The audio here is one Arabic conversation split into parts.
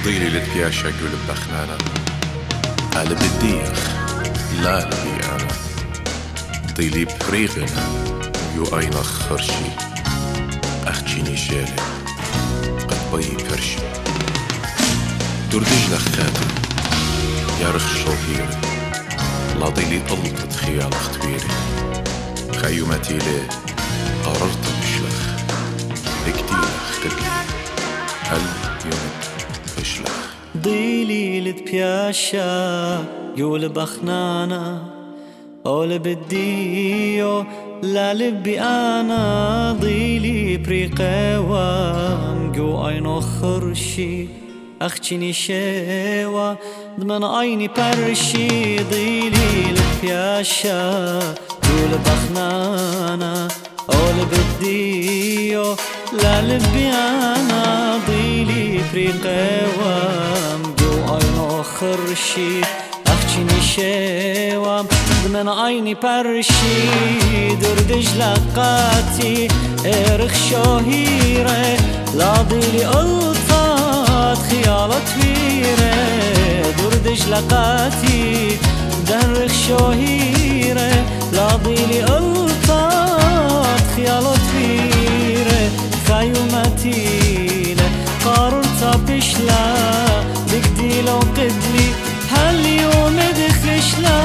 ضيلي لتبياشا قلب بخنانا قلب الديخ لا لبي أنا ضيلي بريغنا يو أين خرشي أخجيني شالي قد بي برشي دردج لخاتي يارخ شوهيري لا ضيلي طلقت خيال اختويري خيومتي لي قررت بشلخ بكتيلخ قدلي هل يومت بشلخ ضيلي لتبياشا يول بخنانا أول بديو لا لبي أنا ضيلي بريقوا جو أينو خرشي أخجيني شوا ضمن عيني برشي ضيلي لتبياشا يول بخنانا أول بديو لا لبي أنا ضيلي بريقوا جو أينو خرشي أخجيني شوا ضمن عيني برشي دردج لقاتي ارخ شوهيري لا ضيلي ألطات خيالة تويري دردج لقاتي درخ شوهيري لا ضيلي ألطات خيالة تويري خيومتي قررت بشلا بكدي لو قدلي هاليوم دخشلا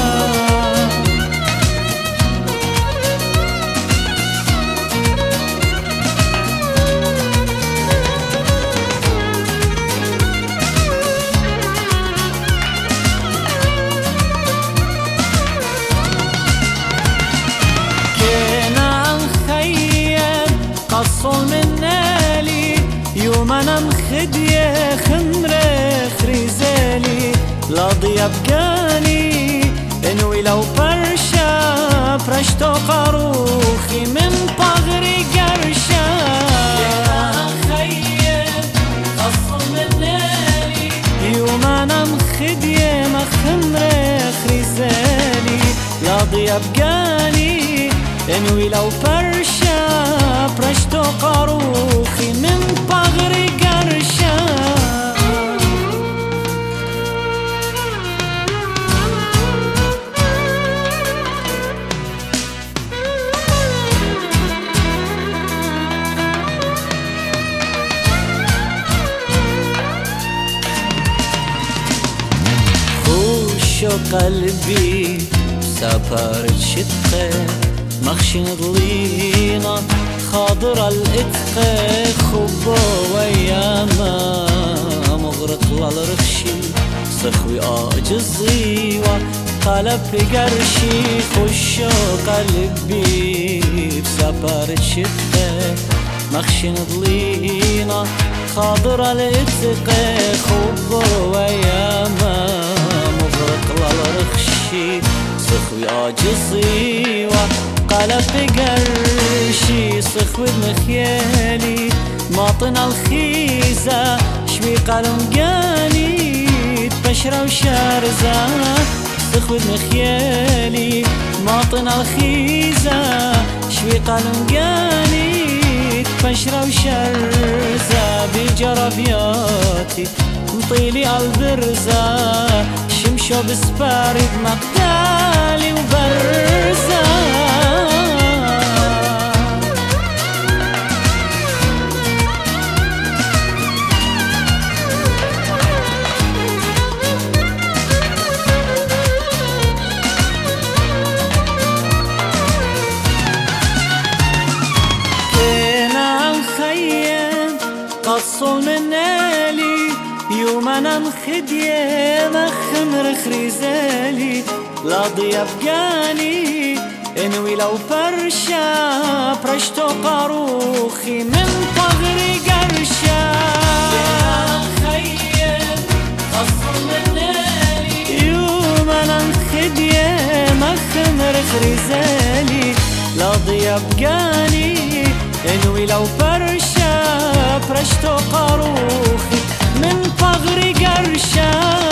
كينا نخيم قصوا من نالي يوم انا مخديه خمره خريزالي لا ضياب كاني انوي لو برشا برشتو قاروخي من طغري قرشا كينا خيم قصوا من نالي يوم انا مخديه مخمره خريزالي لا ضياب كاني انوي لو برشا برشتو قاروخي من طغري قرشا قلبي سافرت شتقه مخشن ضلينا خاضر الاتقه خبو وياما مغرق للرخشي سخوي اجزي وقلب بقرشي خشو قلبي بسافرت شتقه مخشن ضلينا خاضر الاتقه خبو وياما للرخشي سخوي عاجزي وقلب بقرشي سخوي بمخيالي ماطن الخيزة شوي قلم قاني تبشرة وشارزة سخوي بمخيالي ماطن الخيزة شوي قلم قاني تبشرة وشارزة بجربياتي مطيلي البرزة شمشو بسباري بمقدالي وبرزة كينا نخيم قصوا من نالي يوم انا مخديه مخمر خريزالي لا ضياب قاني انوي لو برشا برشتو قاروخي من طغري قرشا خيم قصوا من نالي يوم انا مخديه مخمر خريزالي لا ضياب قاني انوي لو برشا برشتو قاروخي من طغري قرشا